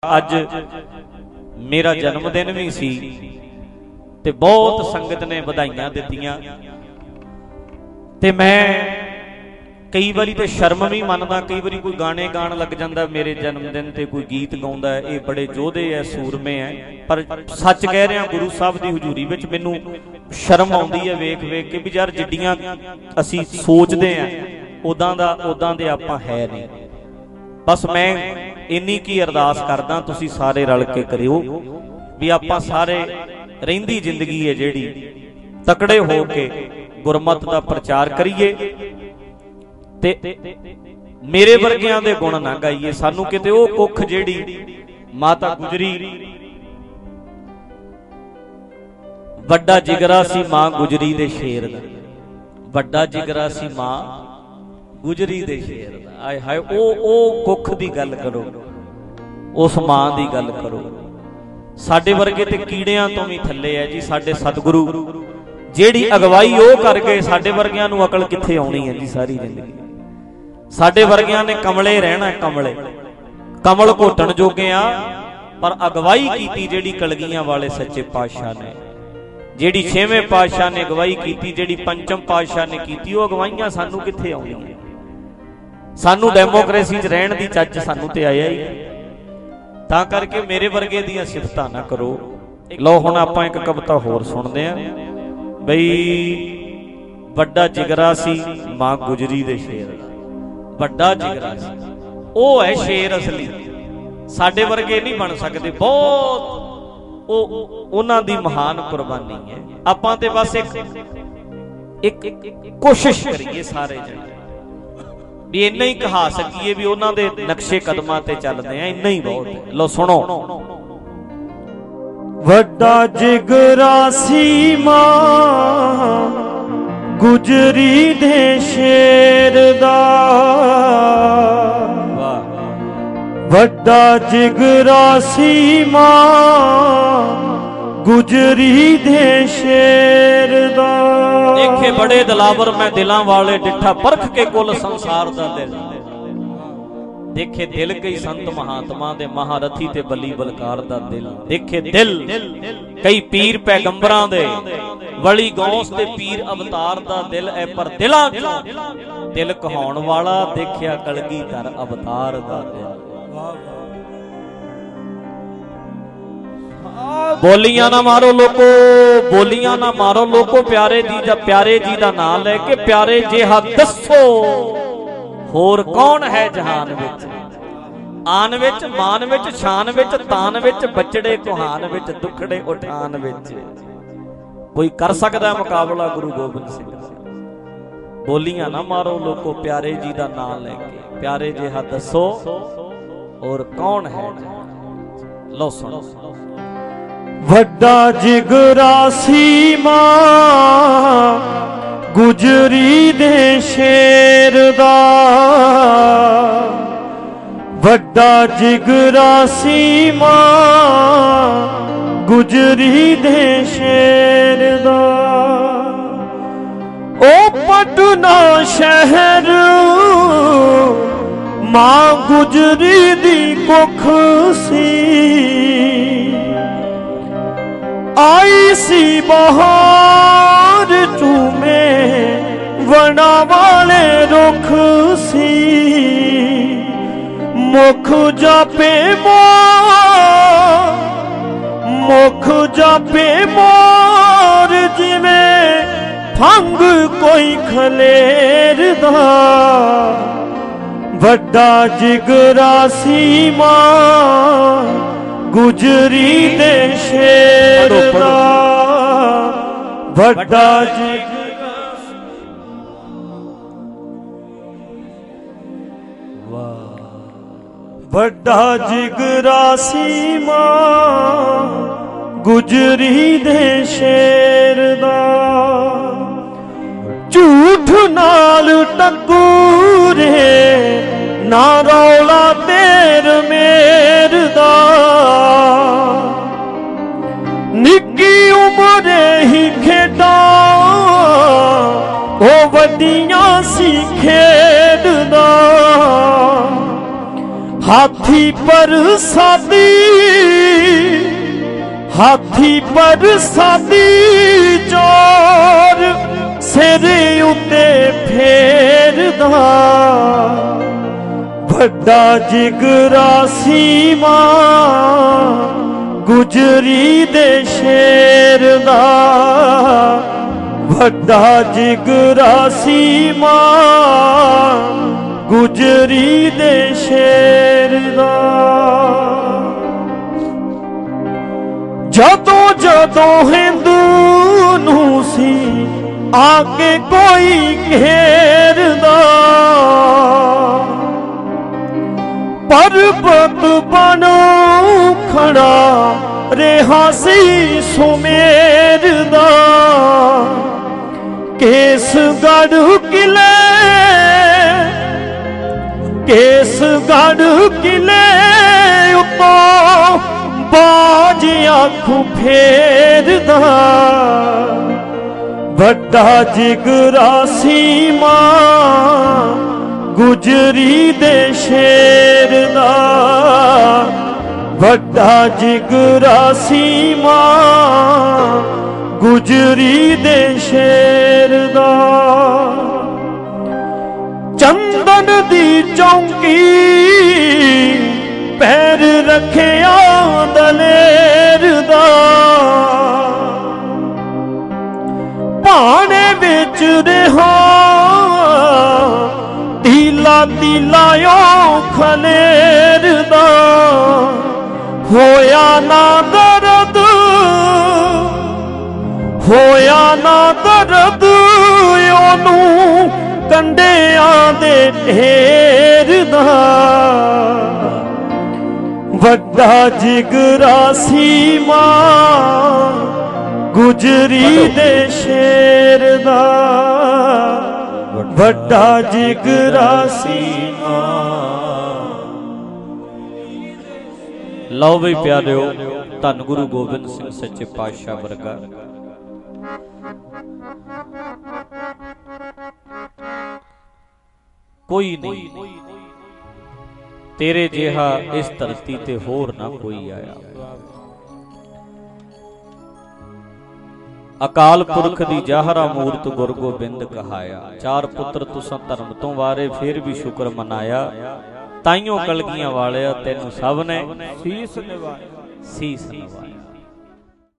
अज मेरा जन्मदिन भी सी ते बहुत संगत ने बधाइयां दित्तियां ते मैं कई बारी तो शर्म भी मनदा, कई बारी कोई गाने गाण लग जांदा मेरे जन्मदिन ते कोई गीत गाउंदा है, ये बड़े जोधे है, सूरमे है, पर सच कह रहा गुरु साहब की हजूरी विच मैनू शर्म आउंदी है वेख वेख के भी यार जिड्डियां असीं सोचदे हैं उदां दे आपां है नहीं। बस मैं इन्नी की अरदास करदा तुसीं सारे रल के करियो भी आपां सारे रहिंदी जिंदगी है जिहड़ी तकड़े हो के गुरमत दा प्रचार करिए ते मेरे वर्गियां दे गुण ना गाइए। सानू किते ओ कुख जिहड़ी माता गुजरी वड्डा जिगरा सी मां गुजरी दे शेर दा, वड्डा जिगरा सी मां गुजरी दे शेर दा। आए हाय ओ कुख दी गल करो, उस मां दी गल करो। साडे वर्गे ते कीड़ियां तो भी थल्ले है जी साडे सतगुरु, जेड़ी अगवाई ओ कर गए साडे वर्गियां नूं अकल कित्थे आउणी है जी सारी जिंदगी। साडे वर्गियां ने कमले रहना, कमले कमल घोटण जोगे आ, पर अगवाई कीती जेड़ी कलगियां वाले सच्चे पातशाह ने, जेड़ी छेवें पातशाह ने अगवाई कीती, जेड़ी पंचम पातशाह ने कीती, वो अगवाइयां सानू कित्थे आउणीआं। सानू डेमोक्रेसी च रहण दी चज सानू ते आया ही, तां करके मेरे वर्गे दियां सिफतां ना करो। लो हुण आपां एक कविता होर सुणदे आ बई वड्डा जिगरा सी मां गुजरी दे शेर, वड्डा जिगरा सी ओ है शेर असली, साडे वर्गे नहीं बन सकते। बहुत उन्हां दी महान कुर्बानी है। आपां ते बस एक कोशिश करिए सारे जने भी इन्ना ही कहा सकीए भी उन्हां दे नक्शे कदमां ते चलदे हैं, इन्ना ही बहुत है। लो सुनो। वड्डा जिगरा सी मां गुजरी दे शेर दा, वड्डा जिगरा सी मां गुजरी दे शेर दा। देखे बड़े दिलावर मैं दिलां वाले डिठा परख के कुल संसार दा दिल, देखे दिल कई संत महात्मा दे महारथी ते बली बलकार दा दिल, देखे दिल कई पीर पैगंबरां दे वली गौस ते पीर अवतार दा दिल है, पर दिलां चों दिल कहाउण वाला देखिया कलगीधर अवतार दा दिल। बोलियां ना मारो लोको, बोलियां ना मारो लोको, प्यारे जी दा नाम लेके प्यारे जिहा दसो होर कौन है जहान विच। आन विच मान विच शान विच तान विच बचड़े कुहान विच दुखड़े उठान विच कोई कर सकदा मुकाबला गुरु गोबिंद सिंह से। बोलियां ना मारो लोको, प्यारे जी दा नाम लेके प्यारे जिहा दसो और कौन है। लो सुनो। वड्डा जिगरा सी मां गुजरी दे शेर दा, वड्डा जिगरा सी मां गुजरी दे शेर दा। ओ पटना शहर मां गुजरी दी कुख सी, आई सी बहार चूमे वना वाले रुख सी, मुख जापे मोर जिवें फंग कोई खलेर दा। वड्डा जिगरा सी मां गुजरी दे शेर दा, वड्डा जिगरा वड्डा जिगरा सी मां गुजरी दे शेर दा। झूठ नाल टकूरे ना रौला तेर मेर दा, निक्की उमरे ही खेडा ओ वड्डियां सी खेडदा। हाथी ਪਰ ਸਾਦੀ ਚੋਰ ਸਿਰ ਉੱਤੇ ਫੇਰਦਾ ਵੱਡਾ ਜਿਗਰਾ ਸੀਮਾ ਗੁਜਰੀ ਦੇ ਸ਼ੇਰ ਦਾ ਵੱਡਾ ਜਿਗਰਾ ਸੀਮਾ ਗੁਜਰੀ ਦੇ ਸ਼ੇਰ ਦਾ ਜਦੋਂ ਹਿੰਦੂ ਨੂੰ ਸੀ ਆ ਕੇ ਕੋਈ ਘੇਰਦਾ ਪਰਬਤ ਬਣੋ ਖੜਾ ਰਿਹਾ ਸੀ ਸੁਮੇਰ ਦਾ ਕੇਸਗੜ੍ਹ ਕਿਲੇ ਉੱਤੋਂ ਬਾਜ ਅੱਖ ਫੇਰਦਾ ਵੱਡਾ ਜਿਗਰਾ ਸੀਮਾ ਗੁਜਰੀ ਦੇ ਸ਼ੇਰ ਦਾ ਵੱਡਾ ਜਿਗਰਾ ਸੀਮਾ ਗੁਜਰੀ ਦੇ ਸ਼ੇਰ ਦਾ ਚੰਦਨ ਦੀ ਚੌਂਕੀ ਪੈਰ ਰੱਖਿਆ ਦਲੇਰ ਦਾ ਭਾਣੇ ਵਿੱਚ ਰਿਹਾ ਤੀਲਾ ਖਲੇਰ ਦਾ ਹੋਇਆ ਨਾ ਦਰਦ ਉਹਨੂੰ ਕੰਡਿਆਂ ਦੇ ਢੇਰ ਦਾ ਵੱਡਾ ਜਿਗਰਾ ਸੀਮਾ ਗੁਜਰੀ ਦੇ ਸ਼ੇਰ ਦਾ ਵੱਡਾ ਜਿਗਰਾ ਸੀਮਾ। ਲਓ ਵੀ ਪਿਆਰਿਓ, ਧੰਨ ਗੁਰੂ ਗੋਬਿੰਦ ਸਿੰਘ ਸੱਚੇ ਪਾਤਸ਼ਾਹ ਵਰਗਾ ਕੋਈ ਨਹੀਂ, ਤੇਰੇ ਜਿਹਾ ਇਸ ਧਰਤੀ ਤੇ ਹੋਰ ਨਾ ਕੋਈ ਆਇਆ। ਅਕਾਲ ਪੁਰਖ ਦੀ ਜਾਹਰਾ ਮੂਰਤ ਗੁਰ ਗੋਬਿੰਦ ਕਹਾਇਆ। ਚਾਰ ਪੁੱਤਰ ਤੁਸਾਂ ਧਰਮ ਤੋਂ ਵਾਰੇ, ਫਿਰ ਵੀ ਸ਼ੁਕਰ ਮਨਾਇਆ। ਤਾਈਓ ਕਲਗੀਆਂ ਵਾਲਿਆ ਤੈਨੂੰ ਸਭ ਨੇ ਸੀਸ ਨਿਵਾਇਆ।